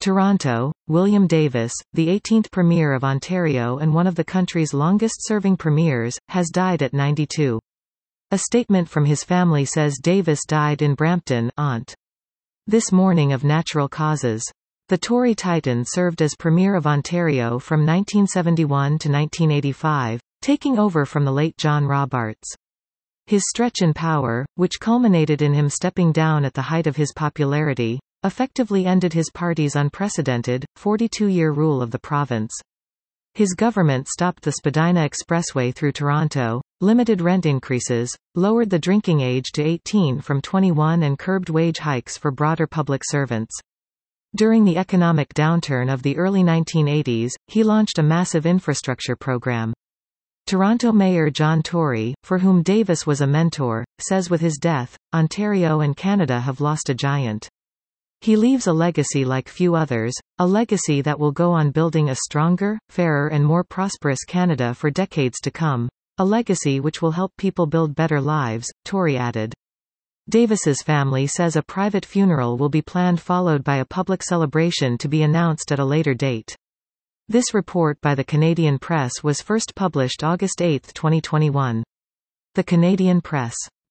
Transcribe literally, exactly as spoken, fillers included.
Toronto, William Davis, the eighteenth Premier of Ontario and one of the country's longest-serving premiers, has died at ninety-two. A statement from his family says Davis died in Brampton, Ont. This morning of natural causes. The Tory Titan served as Premier of Ontario from nineteen seventy-one to nineteen eighty-five, taking over from the late John Robarts. His stretch in power, which culminated in him stepping down at the height of his popularity, effectively ended his party's unprecedented, forty-two-year rule of the province. His government stopped the Spadina Expressway through Toronto, limited rent increases, lowered the drinking age to eighteen from twenty-one and curbed wage hikes for broader public servants. During the economic downturn of the early nineteen eighties, he launched a massive infrastructure program. Toronto Mayor John Tory, for whom Davis was a mentor, says with his death, Ontario and Canada have lost a giant. He leaves a legacy like few others, a legacy that will go on building a stronger, fairer and more prosperous Canada for decades to come. A legacy which will help people build better lives, Tory added. Davis's family says a private funeral will be planned followed by a public celebration to be announced at a later date. This report by the Canadian Press was first published August eighth twenty twenty-one. The Canadian Press.